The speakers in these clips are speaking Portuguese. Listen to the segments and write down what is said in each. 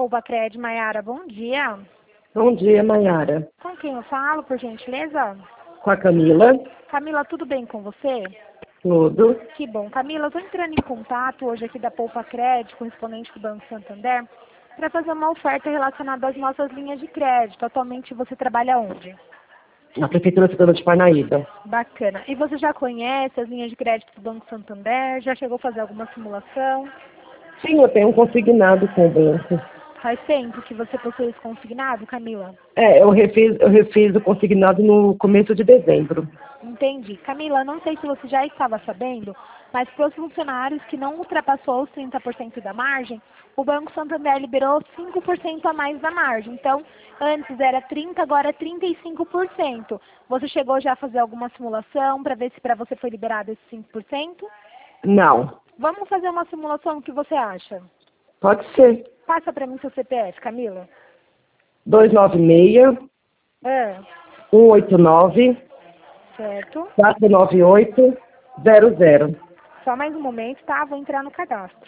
Poupa-Cred, Maiara, bom dia. Bom dia, Maiara. Com quem eu falo, por gentileza? Com a Camila. Camila, tudo bem com você? Tudo. Que bom. Camila, eu estou entrando em contato hoje aqui da Poupa-Cred, correspondente do Banco Santander, para fazer uma oferta relacionada às nossas linhas de crédito. Atualmente você trabalha onde? Na Prefeitura Cidadã de Parnaíba. Bacana. E você já conhece as linhas de crédito do Banco Santander? Já chegou a fazer alguma simulação? Sim, eu tenho um consignado com o banco. Faz tempo que você possui esse consignado, Camila? Eu refiz o consignado no começo de dezembro. Entendi. Camila, não sei se você já estava sabendo, mas para os funcionários que não ultrapassou os 30% da margem, o Banco Santander liberou 5% a mais da margem. Então, antes era 30%, agora é 35%. Você chegou já a fazer alguma simulação para ver se para você foi liberado esse 5%? Não. Vamos fazer uma simulação, o que você acha? Pode ser. Passa para mim seu CPF, Camila. 296 189 Certo. 498 00. Só mais um momento, tá? Vou entrar no cadastro.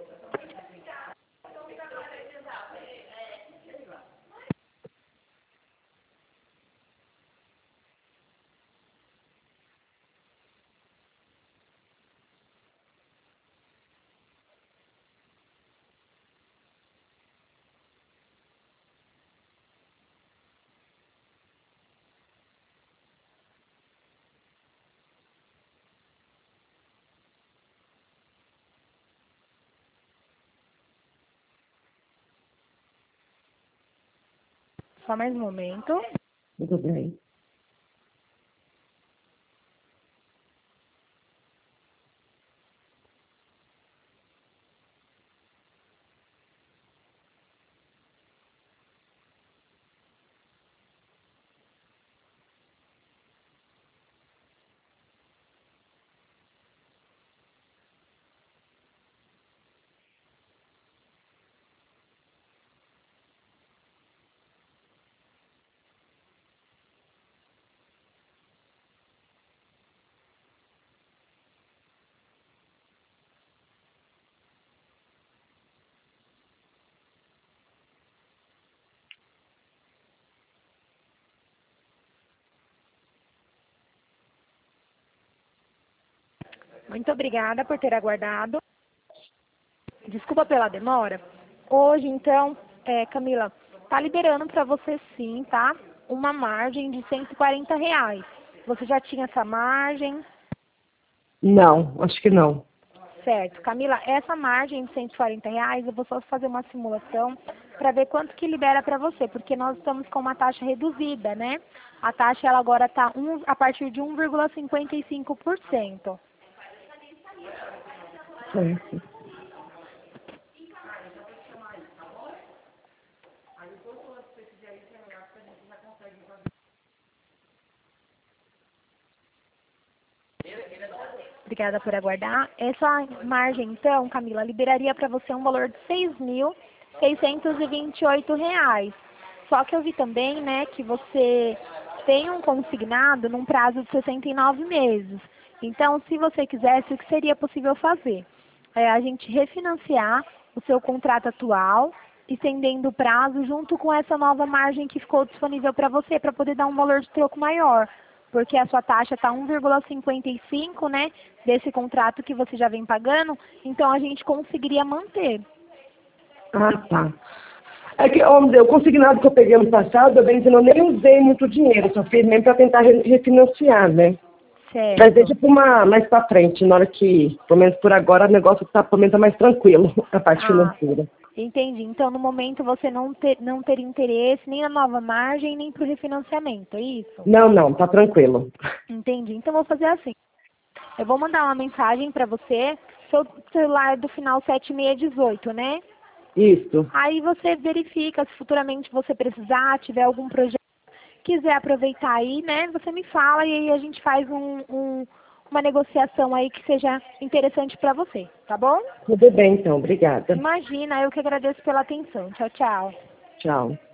Só mais um momento. Tudo bem. Muito obrigada por ter aguardado. Desculpa pela demora. Hoje, então, Camila, tá liberando para você sim, tá? Uma margem de R$ 140. Você já tinha essa margem? Não, acho que não. Certo. Camila, essa margem de R$ 140, eu vou só fazer uma simulação para ver quanto que libera para você, porque nós estamos com uma taxa reduzida, né? A taxa ela agora está a partir de 1,55%. Certo. Obrigada por aguardar. Essa margem, então, Camila, liberaria para você um valor de R$ 6.628. Só que eu vi também, né, que você tem um consignado num prazo de 69 meses. Então, se você quisesse, o que seria possível fazer? É a gente refinanciar o seu contrato atual, estendendo o prazo junto com essa nova margem que ficou disponível para você, para poder dar um valor de troco maior. Porque a sua taxa está 1,55, né, desse contrato que você já vem pagando, então a gente conseguiria manter. Ah, tá. É que, vamos dizer, o consignado que eu peguei ano passado, eu bem dizendo, eu nem usei muito dinheiro, só fiz mesmo para tentar refinanciar, né? Certo. Mas deixa mais para frente, na hora que, pelo menos por agora, o negócio tá, pelo menos, tá mais tranquilo, a parte financeira. Entendi. Então, no momento, você não ter interesse nem na nova margem, nem para o refinanciamento, é isso? Não, tá tranquilo. Entendi. Então, vou fazer assim. Eu vou mandar uma mensagem para você, seu celular é do final 7618, né? Isso. Aí você verifica, se futuramente você precisar, tiver algum projeto, quiser aproveitar aí, né? Você me fala e aí a gente faz uma negociação aí que seja interessante para você, tá bom? Tudo bem, então. Obrigada. Imagina, eu que agradeço pela atenção. Tchau, tchau. Tchau.